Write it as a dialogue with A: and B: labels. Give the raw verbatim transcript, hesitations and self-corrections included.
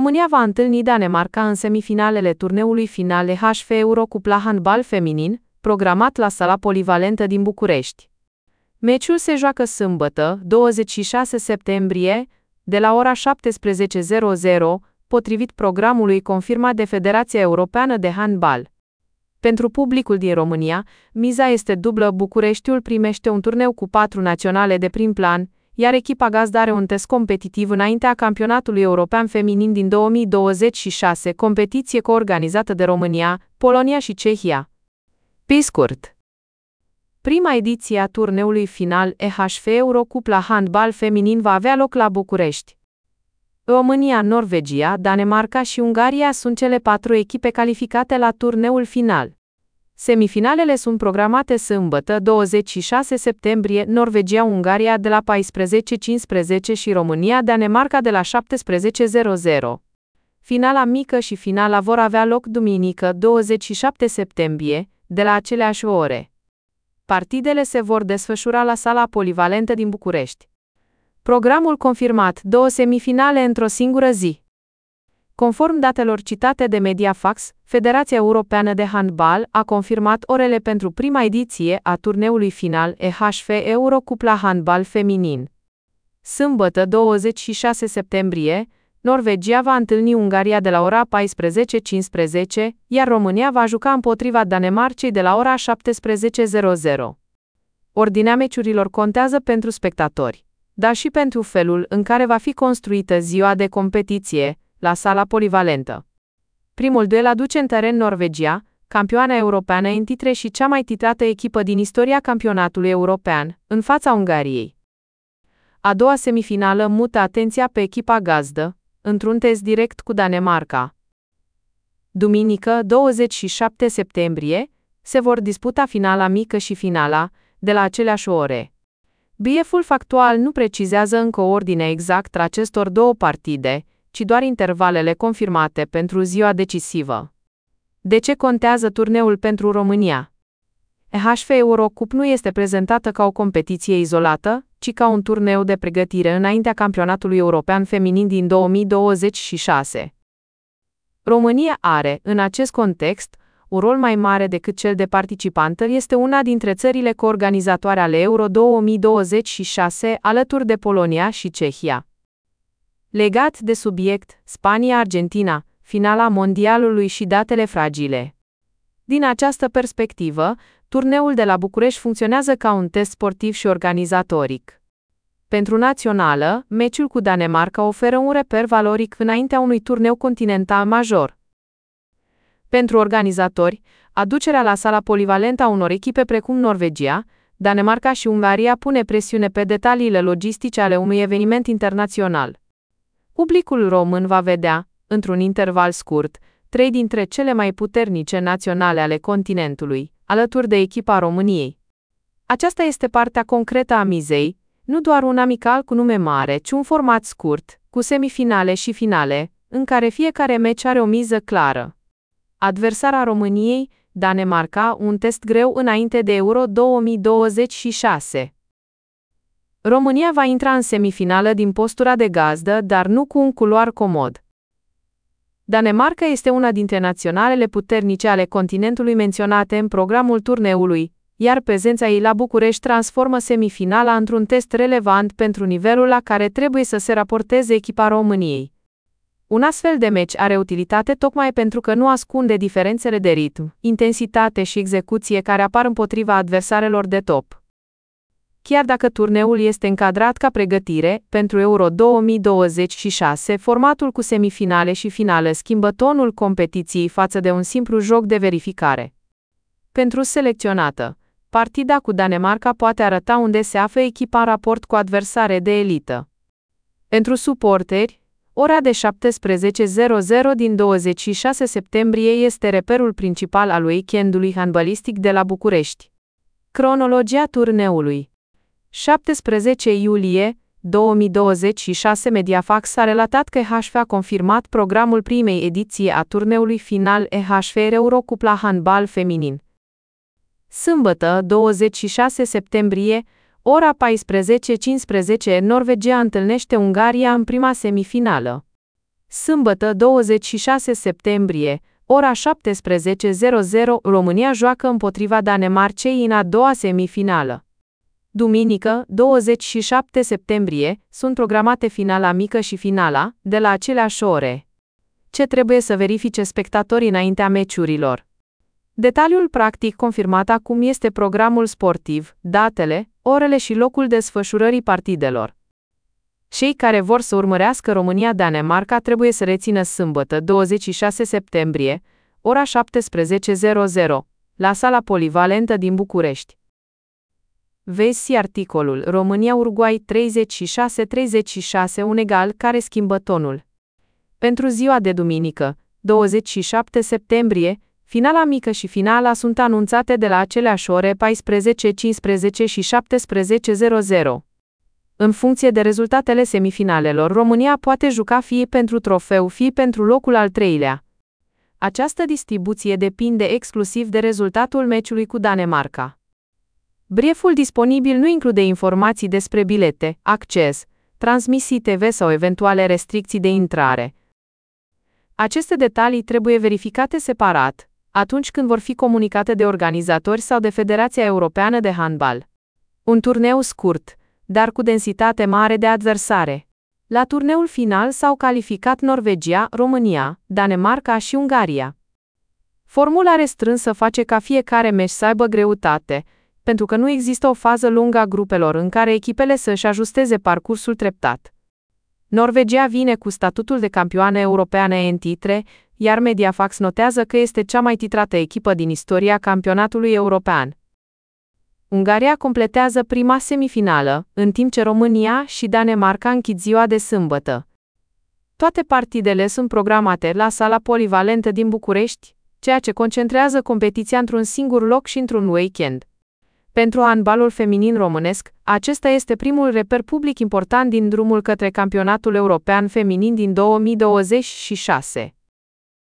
A: România va întâlni Danemarca în semifinalele turneului final E H F Euro Cup Handbal Feminin, programat la sala polivalentă din București. Meciul se joacă sâmbătă, douăzeci și șase septembrie, de la ora șaptesprezece și zero, potrivit programului confirmat de Federația Europeană de Handbal. Pentru publicul din România, miza este dublă. Bucureștiul primește un turneu cu patru naționale de prim plan, iar echipa gazdă are un test competitiv înaintea campionatului european feminin din două mii douăzeci și șase, competiție coorganizată de România, Polonia și Cehia. Pe scurt, prima ediție a turneului final E H F Euro Cup la handbal feminin va avea loc la București. România, Norvegia, Danemarca și Ungaria sunt cele patru echipe calificate la turneul final. Semifinalele sunt programate sâmbătă, douăzeci și șase septembrie, Norvegia-Ungaria de la paisprezece cincisprezece și România-Danemarca de la șaptesprezece și zero. Finala mică și finala vor avea loc duminică, douăzeci și șapte septembrie, de la aceleași ore. Partidele se vor desfășura la sala polivalentă din București. Programul confirmat: două semifinale într-o singură zi. Conform datelor citate de Mediafax, Federația Europeană de Handbal a confirmat orele pentru prima ediție a turneului final E H F Euro Cup la handbal feminin. Sâmbătă, douăzeci și șase septembrie, Norvegia va întâlni Ungaria de la ora paisprezece cincisprezece, iar România va juca împotriva Danemarcei de la ora șaptesprezece și zero. Ordinea meciurilor contează pentru spectatori, dar și pentru felul în care va fi construită ziua de competiție, la sala polivalentă. Primul duel aduce în teren Norvegia, campioana europeană în titre și cea mai titrată echipă din istoria campionatului european, în fața Ungariei. A doua semifinală mută atenția pe echipa gazdă, într-un test direct cu Danemarca. Duminică, douăzeci și șapte septembrie, se vor disputa finala mică și finala, de la aceleași ore. B F-ul factual nu precizează încă ordinea exactă a acestor două partide, ci doar intervalele confirmate pentru ziua decisivă. De ce contează turneul pentru România? E H F Euro Cup nu este prezentată ca o competiție izolată, ci ca un turneu de pregătire înaintea campionatului european feminin din două mii douăzeci și șase. România are, în acest context, un rol mai mare decât cel de participantă. Este una dintre țările coorganizatoare ale Euro două mii douăzeci și șase, alături de Polonia și Cehia. Legat de subiect, Spania-Argentina, finala mondialului și datele fragile. Din această perspectivă, turneul de la București funcționează ca un test sportiv și organizatoric. Pentru națională, meciul cu Danemarca oferă un reper valoric înaintea unui turneu continental major. Pentru organizatori, aducerea la sala polivalentă a unor echipe precum Norvegia, Danemarca și Ungaria pune presiune pe detaliile logistice ale unui eveniment internațional. Publicul român va vedea, într-un interval scurt, trei dintre cele mai puternice naționale ale continentului, alături de echipa României. Aceasta este partea concretă a mizei, nu doar un amical cu nume mare, ci un format scurt, cu semifinale și finale, în care fiecare meci are o miză clară. Adversara României, Danemarca, un test greu înainte de Euro două mii douăzeci și șase. România va intra în semifinală din postura de gazdă, dar nu cu un culoar comod. Danemarca este una dintre naționalele puternice ale continentului menționate în programul turneului, iar prezența ei la București transformă semifinala într-un test relevant pentru nivelul la care trebuie să se raporteze echipa României. Un astfel de meci are utilitate tocmai pentru că nu ascunde diferențele de ritm, intensitate și execuție care apar împotriva adversarelor de top. Chiar dacă turneul este încadrat ca pregătire pentru Euro două mii douăzeci și șase, formatul cu semifinale și finale schimbă tonul competiției față de un simplu joc de verificare. Pentru selecționată, partida cu Danemarca poate arăta unde se află echipa în raport cu adversare de elită. Pentru suporteri, ora de șaptesprezece și zero din douăzeci și șase septembrie este reperul principal al weekendului handbalistic de la București. Cronologia turneului. șaptesprezece iulie două mii douăzeci și șase, Mediafax a relatat că E H F a confirmat programul primei ediții a turneului final E H F Euro Cup la handbal feminin. Sâmbătă, douăzeci și șase septembrie, ora paisprezece cincisprezece, Norvegia întâlnește Ungaria în prima semifinală. Sâmbătă douăzeci și șase septembrie, ora șaptesprezece România joacă împotriva Danemarcei în a doua semifinală. Duminică, douăzeci și șapte septembrie, sunt programate finala mică și finala, de la aceleași ore. Ce trebuie să verifice spectatorii înaintea meciurilor? Detaliul practic confirmat acum este programul sportiv, datele, orele și locul desfășurării partidelor. Cei care vor să urmărească România-Danemarca trebuie să rețină sâmbătă douăzeci și șase septembrie, ora șaptesprezece, la sala polivalentă din București. Vezi articolul România-Uruguay treizeci și șase treizeci și șase un egal care schimbă tonul. Pentru ziua de duminică, douăzeci și șapte septembrie, finala mică și finala sunt anunțate de la aceleași ore paisprezece cincisprezece și șaptesprezece. În funcție de rezultatele semifinalelor, România poate juca fie pentru trofeu, fie pentru locul al treilea. Această distribuție depinde exclusiv de rezultatul meciului cu Danemarca. Brieful disponibil nu include informații despre bilete, acces, transmisii T V sau eventuale restricții de intrare. Aceste detalii trebuie verificate separat, atunci când vor fi comunicate de organizatori sau de Federația Europeană de Handbal. Un turneu scurt, dar cu densitate mare de adversare. La turneul final s-au calificat Norvegia, România, Danemarca și Ungaria. Formula restrânsă face ca fiecare meci să aibă greutate, pentru că nu există o fază lungă a grupelor în care echipele să își ajusteze parcursul treptat. Norvegia vine cu statutul de campioană europeană în titre, iar Mediafax notează că este cea mai titrată echipă din istoria campionatului european. Ungaria completează prima semifinală, în timp ce România și Danemarca închid ziua de sâmbătă. Toate partidele sunt programate la sala polivalentă din București, ceea ce concentrează competiția într-un singur loc și într-un weekend. Pentru handbalul feminin românesc, acesta este primul reper public important din drumul către campionatul european feminin din două mii douăzeci și șase.